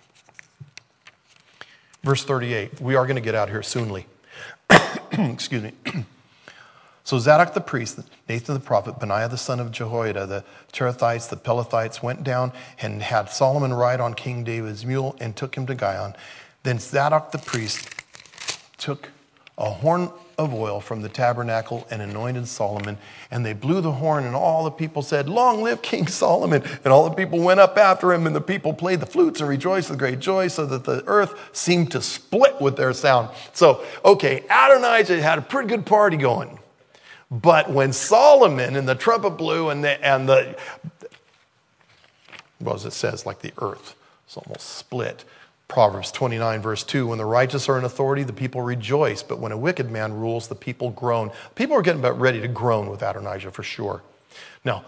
Verse thirty-eight, we are going to get out here soonly. Excuse me. So Zadok the priest, Nathan the prophet, Benaiah the son of Jehoiada, the Cherethites, the Pelethites went down and had Solomon ride on King David's mule and took him to Gihon. Then Zadok the priest took a horn of oil from the tabernacle and anointed Solomon. And they blew the horn, and all the people said, long live King Solomon. And all the people went up after him, and the people played the flutes and rejoiced with great joy, so that the earth seemed to split with their sound. So, okay, Adonijah had a pretty good party going. But when Solomon and the trumpet blew and the, and the, well, as it says, like the earth, it's almost split. Proverbs twenty-nine, verse two, when the righteous are in authority, the people rejoice. But when a wicked man rules, the people groan. People are getting about ready to groan with Adonijah for sure. Now,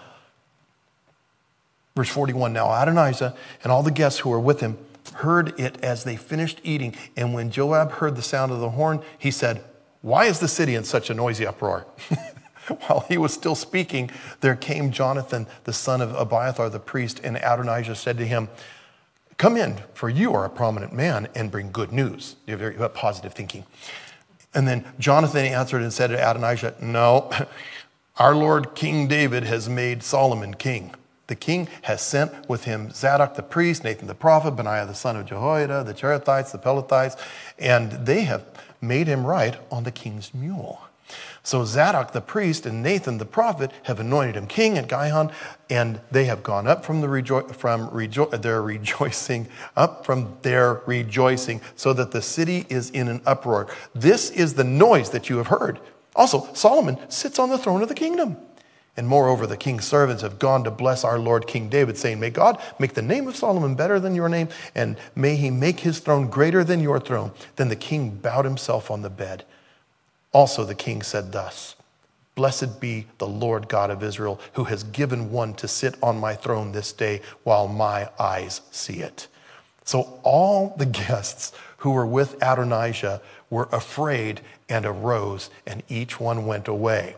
verse forty-one, now Adonijah and all the guests who were with him heard it as they finished eating. And when Joab heard the sound of the horn, he said, why is the city in such a noisy uproar? While he was still speaking, there came Jonathan, the son of Abiathar the priest, and Adonijah said to him, come in, for you are a prominent man, and bring good news. You have very you have positive thinking. And then Jonathan answered and said to Adonijah, no, our Lord King David has made Solomon king. The king has sent with him Zadok the priest, Nathan the prophet, Benaiah the son of Jehoiada, the Cherethites, the Pelethites, and they have made him ride on the king's mule. So Zadok the priest and Nathan the prophet have anointed him king at Gihon, and they have gone up from the rejo- from rejo- their rejoicing, up from their rejoicing, so that the city is in an uproar. This is the noise that you have heard. Also, Solomon sits on the throne of the kingdom. And moreover, the king's servants have gone to bless our Lord King David, saying, may God make the name of Solomon better than your name, and may he make his throne greater than your throne. Then the king bowed himself on the bed. Also the king said thus, blessed be the Lord God of Israel, who has given one to sit on my throne this day while my eyes see it. So all the guests who were with Adonijah were afraid and arose, and each one went away.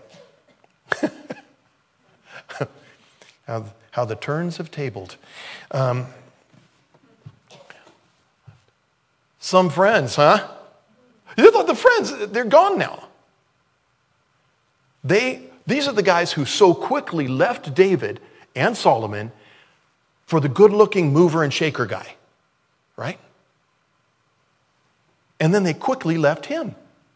how, how the turns have tabled. Um, some friends, huh? You thought the friends, they're gone now. They, these are the guys who so quickly left David and Solomon for the good-looking mover and shaker guy, right? And then they quickly left him.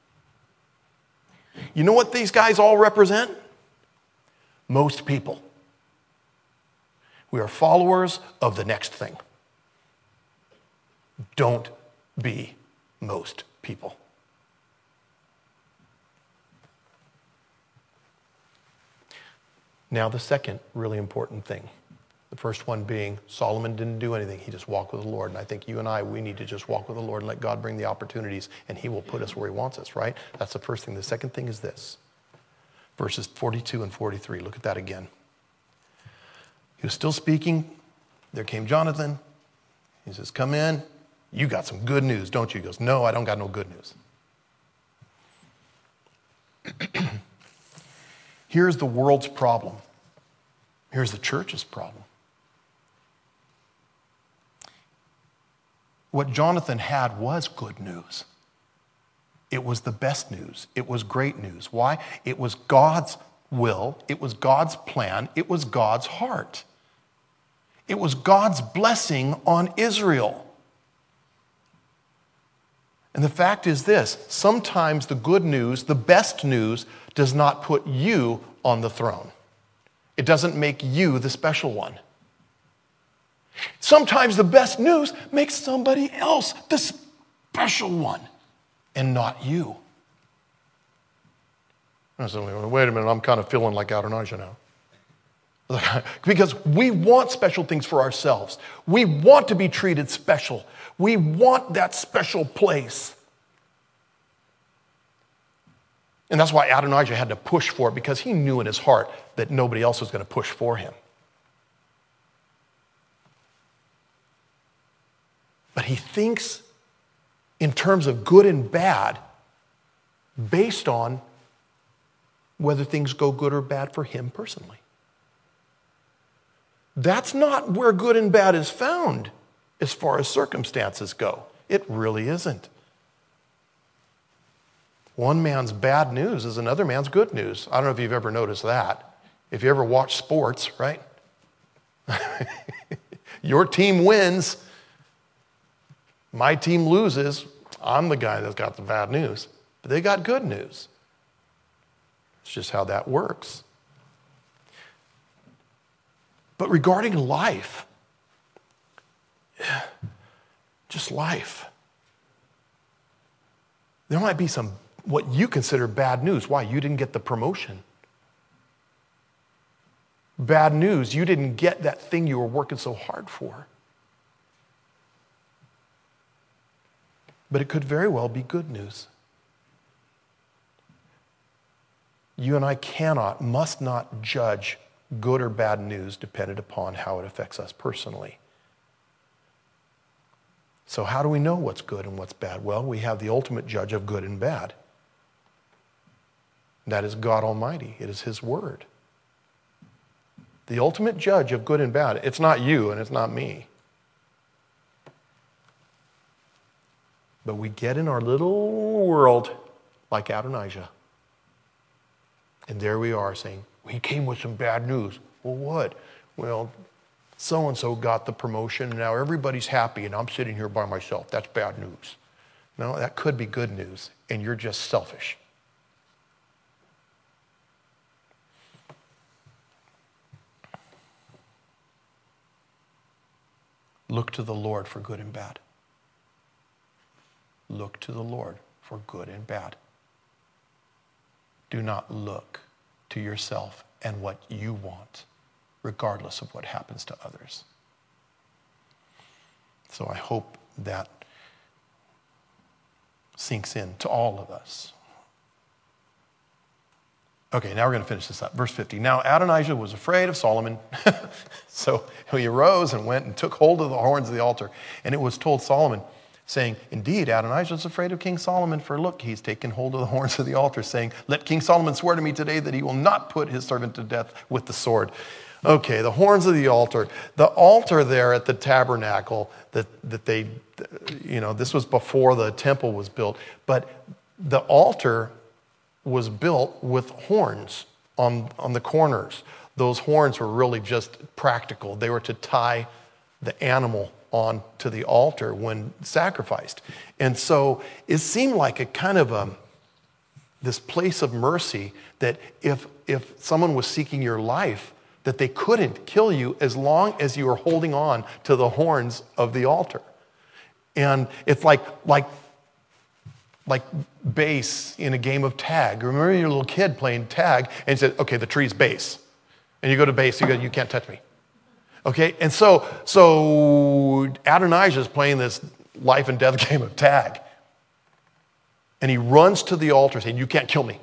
You know what these guys all represent? Most people. We are followers of the next thing. Don't be most people. Now the second really important thing. The first one being Solomon didn't do anything. He just walked with the Lord. And I think you and I, we need to just walk with the Lord and let God bring the opportunities, and he will put us where he wants us, right? That's the first thing. The second thing is this. Verses forty-two and forty-three. Look at that again. He was still speaking. There came Jonathan. He says, come in. You got some good news, don't you? He goes, no, I don't got no good news. Here's the world's problem. Here's the church's problem. What Jonathan had was good news. It was the best news. It was great news. Why? It was God's will. It was God's plan. It was God's heart. It was God's blessing on Israel. And the fact is this, sometimes the good news, the best news, does not put you on the throne. It doesn't make you the special one. Sometimes the best news makes somebody else the special one and not you. I said, wait a minute, I'm kind of feeling like Adonijah now. Because we want special things for ourselves. We want to be treated special. We want that special place. And that's why Adonijah had to push for it, because he knew in his heart that nobody else was going to push for him. But he thinks in terms of good and bad based on whether things go good or bad for him personally. That's not where good and bad is found as far as circumstances go. It really isn't. One man's bad news is another man's good news. I don't know if you've ever noticed that. If you ever watch sports, right? Your team wins. My team loses. I'm the guy that's got the bad news. But they got good news. It's just how that works. But regarding life, just life, there might be some what you consider bad news. Why? You didn't get the promotion. Bad news, you didn't get that thing you were working so hard for. But it could very well be good news. You and I cannot, must not judge good or bad news dependent upon how it affects us personally. So how do we know what's good and what's bad? Well, we have the ultimate judge of good and bad. That is God Almighty. It is His Word. The ultimate judge of good and bad. It's not you and it's not me. But we get in our little world like Adonijah. And there we are saying, he came with some bad news. Well, what? Well, so-and-so got the promotion, and now everybody's happy, and I'm sitting here by myself. That's bad news. No, that could be good news, and you're just selfish. Look to the Lord for good and bad. Look to the Lord for good and bad. Do not look to yourself and what you want, regardless of what happens to others. So I hope that sinks in to all of us. Okay, now we're going to finish this up. Verse fifty. Now Adonijah was afraid of Solomon, so he arose and went and took hold of the horns of the altar. And it was told Solomon, saying, indeed, Adonijah is afraid of King Solomon, for look, he's taken hold of the horns of the altar, saying, let King Solomon swear to me today that he will not put his servant to death with the sword. Okay, the horns of the altar. The altar there at the tabernacle that, that they, you know, this was before the temple was built, but the altar was built with horns on, on the corners. Those horns were really just practical. They were to tie the animal on to the altar when sacrificed. And so it seemed like a kind of a, this place of mercy that if, if someone was seeking your life, that they couldn't kill you as long as you were holding on to the horns of the altar. And it's like, like, like base in a game of tag. Remember your little kid playing tag and you said, okay, the tree's base. And you go to base, you go, you can't touch me. Okay, and so, so Adonijah is playing this life and death game of tag. And he runs to the altar saying, you can't kill me.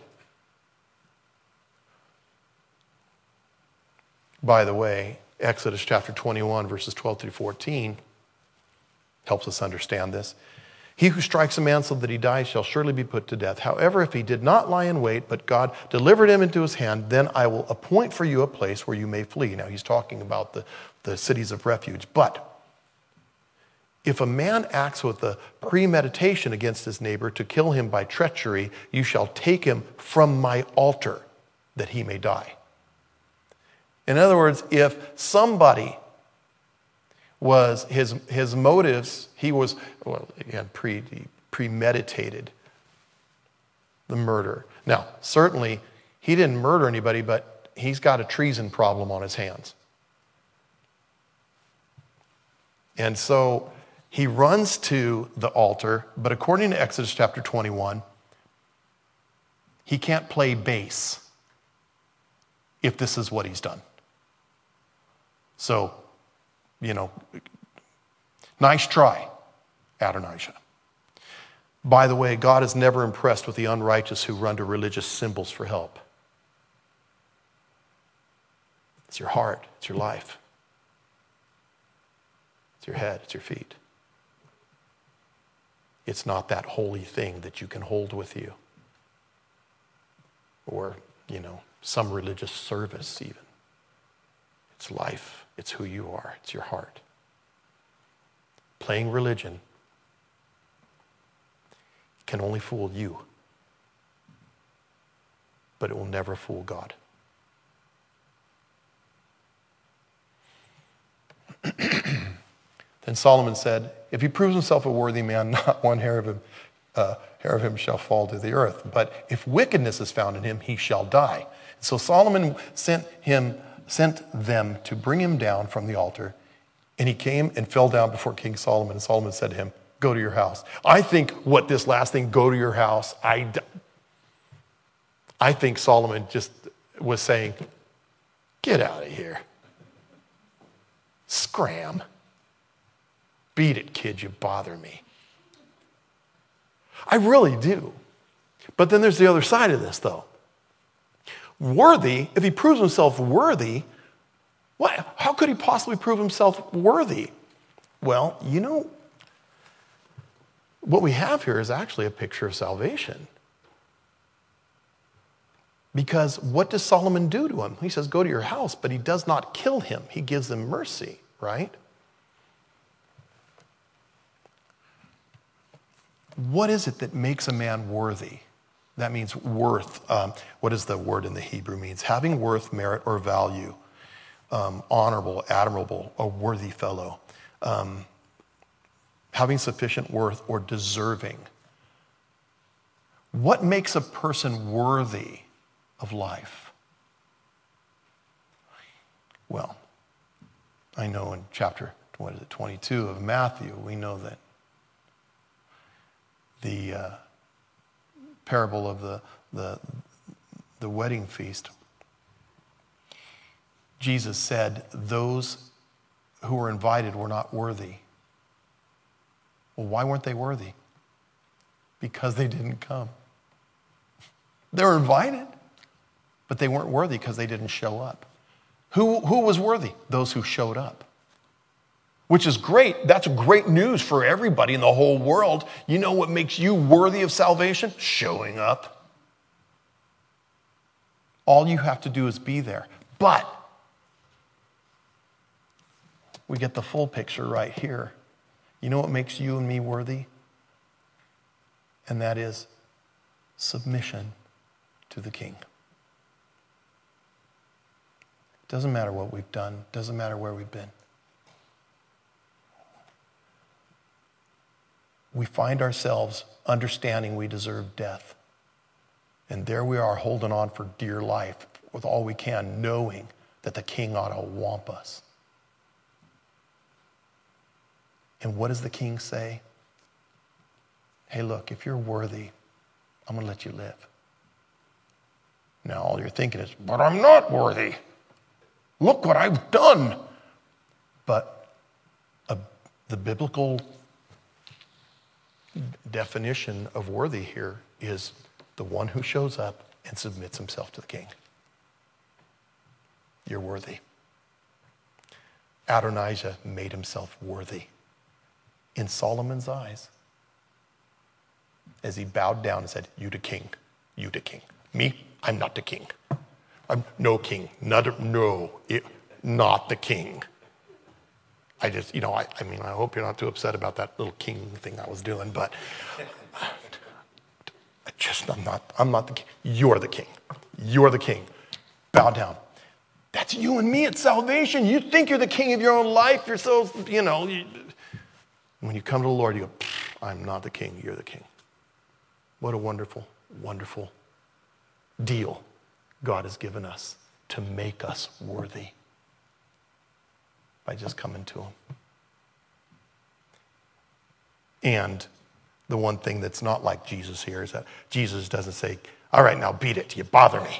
By the way, Exodus chapter twenty-one, verses twelve through fourteen helps us understand this. He who strikes a man so that he dies shall surely be put to death. However, if he did not lie in wait, but God delivered him into his hand, then I will appoint for you a place where you may flee. Now, he's talking about the, the cities of refuge. But if a man acts with a premeditation against his neighbor to kill him by treachery, you shall take him from my altar that he may die. In other words, if somebody was, his, his motives, he was, well, again, pre, premeditated the murder. Now, certainly, he didn't murder anybody, but he's got a treason problem on his hands. And so he runs to the altar, but according to Exodus chapter twenty-one, he can't play base if this is what he's done. So, you know, nice try, Adonijah. By the way, God is never impressed with the unrighteous who run to religious symbols for help. It's your heart, it's your life, it's your head, it's your feet. It's not that holy thing that you can hold with you, or, you know, some religious service even. It's life. It's who you are. It's your heart. Playing religion can only fool you, but it will never fool God. Then Solomon said, if he proves himself a worthy man, not one hair of him, uh, hair of him shall fall to the earth. But if wickedness is found in him, he shall die. So Solomon sent him sent them to bring him down from the altar, and he came and fell down before King Solomon, and Solomon said to him, go to your house. I think what this last thing, go to your house, I, I think Solomon just was saying, get out of here. Scram. Beat it, kid, you bother me. I really do. But then there's the other side of this, though. Worthy, if he proves himself worthy, what, how could he possibly prove himself worthy? Well, you know, what we have here is actually a picture of salvation. Because what does Solomon do to him? He says, go to your house, but he does not kill him. He gives him mercy, right? What is it that makes a man worthy? That means worth. Um, what is the word in the Hebrew means? Having worth, merit, or value. Um, honorable, admirable, a worthy fellow. Um, having sufficient worth or deserving. What makes a person worthy of life? Well, I know in chapter what is it, twenty-two of Matthew, we know that the uh, parable of the, the, the wedding feast, Jesus said those who were invited were not worthy. Well, why weren't they worthy? Because they didn't come. They were invited, but they weren't worthy because they didn't show up. Who, who was worthy? Those who showed up. Which is great. That's great news for everybody in the whole world. You know what makes you worthy of salvation? Showing up. All you have to do is be there. But we get the full picture right here. You know what makes you and me worthy? And that is submission to the King. Doesn't matter what we've done. Doesn't matter where we've been. We find ourselves understanding we deserve death. And there we are holding on for dear life with all we can, knowing that the King ought to whomp us. And what does the King say? Hey, look, if you're worthy, I'm going to let you live. Now, all you're thinking is, but I'm not worthy. Look what I've done. But a, the biblical definition of worthy here is the one who shows up and submits himself to the King. You're worthy. Adonijah made himself worthy in Solomon's eyes as he bowed down and said, you the king, you the king. Me, I'm not the king. I'm no king, not, no, it, not the king. I just, you know, I, I mean, I hope you're not too upset about that little king thing I was doing, but I just, I'm not, I'm not the king. You're the king. You're the king. Bow down. That's you and me at salvation. You think you're the king of your own life. You're so, you know, you, when you come to the Lord, you go, I'm not the king, you're the king. What a wonderful, wonderful deal God has given us to make us worthy by just coming to him. And the one thing that's not like Jesus here is that Jesus doesn't say, all right, now beat it, you bother me.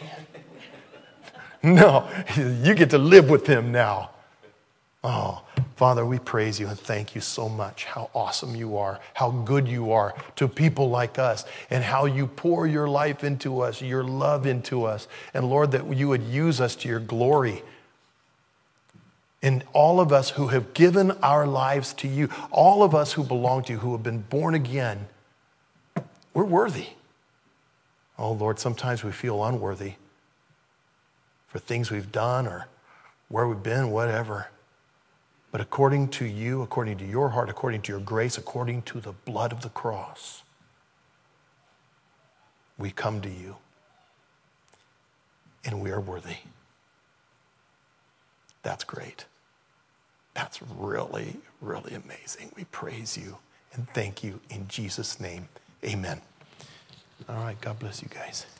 No, you get to live with him now. Oh, Father, we praise you and thank you so much how awesome you are, how good you are to people like us, and how you pour your life into us, your love into us. And Lord, that you would use us to your glory. And all of us who have given our lives to you, all of us who belong to you, who have been born again, we're worthy. Oh, Lord, sometimes we feel unworthy for things we've done or where we've been, whatever. But according to you, according to your heart, according to your grace, according to the blood of the cross, we come to you and we are worthy. That's great. That's really, really amazing. We praise you and thank you in Jesus' name. Amen. All right, God bless you guys.